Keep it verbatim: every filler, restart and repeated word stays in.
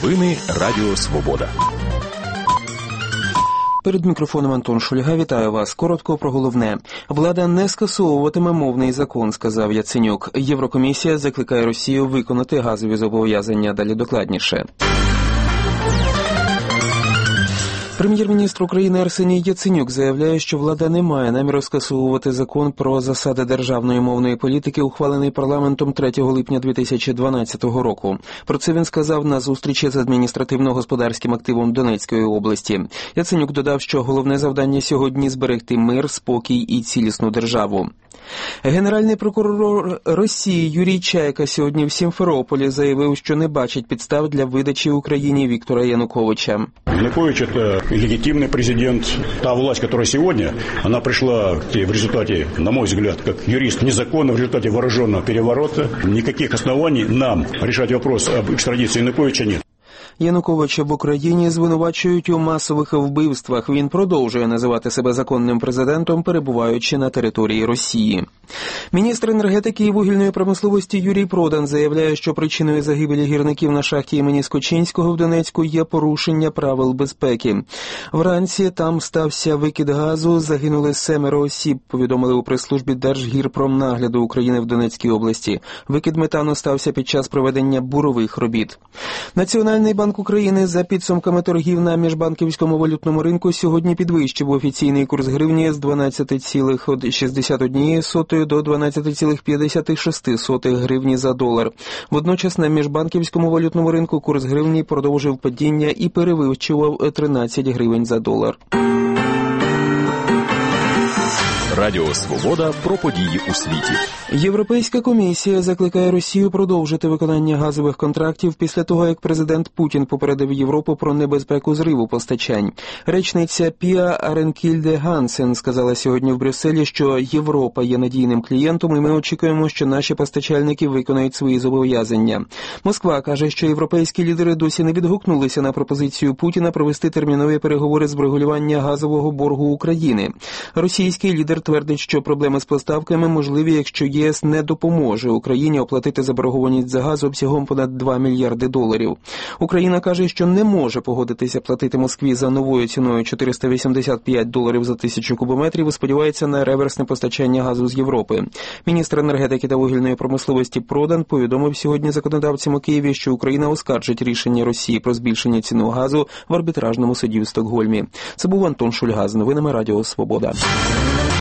Новини Радіо Свобода. Перед мікрофоном Антон Шульга. Вітаю вас. Коротко про головне. Влада не скасовуватиме мовний закон, сказав Яценюк. Єврокомісія закликає Росію виконати газові зобов'язання. Далі докладніше. Прем'єр-міністр України Арсеній Яценюк заявляє, що влада не має наміру скасовувати закон про засади державної мовної політики, ухвалений парламентом третього липня дві тисячі дванадцятого року. Про це він сказав на зустрічі з адміністративно-господарським активом Донецької області. Яценюк додав, що головне завдання сьогодні – зберегти мир, спокій і цілісну державу. Генеральний прокурор Росії Юрій Чайка сьогодні в Сімферополі заявив, що не бачить підстав для видачі Україні Віктора Януковича. Янукович – это легитимный президент. Та власть, которая сегодня, она пришла в результате, на мой взгляд, как юрист, незаконно, в результате вооруженного переворота. Никаких оснований нам решать вопрос об экстрадиции Януковича нет. Януковича в Україні звинувачують у масових вбивствах. Він продовжує називати себе законним президентом, перебуваючи на території Росії. Міністр енергетики і вугільної промисловості Юрій Продан заявляє, що причиною загибелі гірників на шахті імені Скочинського в Донецьку є порушення правил безпеки. Вранці там стався викид газу, загинули семеро осіб, повідомили у прес-службі Держгірпромнагляду України в Донецькій області. Викид метану стався під час проведення бурових робіт. Національний банк України за підсумками торгів на міжбанківському валютному ринку сьогодні підвищив офіційний курс гривні з дванадцять цілих шістдесят одна сотих до дванадцять цілих п'ятдесят шість сотих гривні за долар. Водночас на міжбанківському валютному ринку курс гривні продовжив падіння і перевищував тринадцять гривень за долар. Радіо Свобода про події у світі. Європейська комісія закликає Росію продовжити виконання газових контрактів після того, як президент Путін попередив Європу про небезпеку зриву постачань. Речниця Піа Аренкільде Гансен сказала сьогодні в Брюсселі, що Європа є надійним клієнтом і ми очікуємо, що наші постачальники виконають свої зобов'язання. Москва каже, що європейські лідери досі не відгукнулися на пропозицію Путіна провести термінові переговори з врегулювання газового боргу України. Російський лідер твердить, що проблеми з поставками можливі, якщо ЄС не допоможе Україні оплатити заборгованість за газ обсягом понад два мільярди доларів. Україна каже, що не може погодитися платити Москві за новою ціною чотириста вісімдесят п'ять доларів за тисячу кубометрів і сподівається на реверсне постачання газу з Європи. Міністр енергетики та вугільної промисловості Продан повідомив сьогодні законодавцям у Києві, що Україна оскаржить рішення Росії про збільшення ціни газу в арбітражному суді в Стокгольмі. Це був Антон Шульга з новинами Радіо Свобода.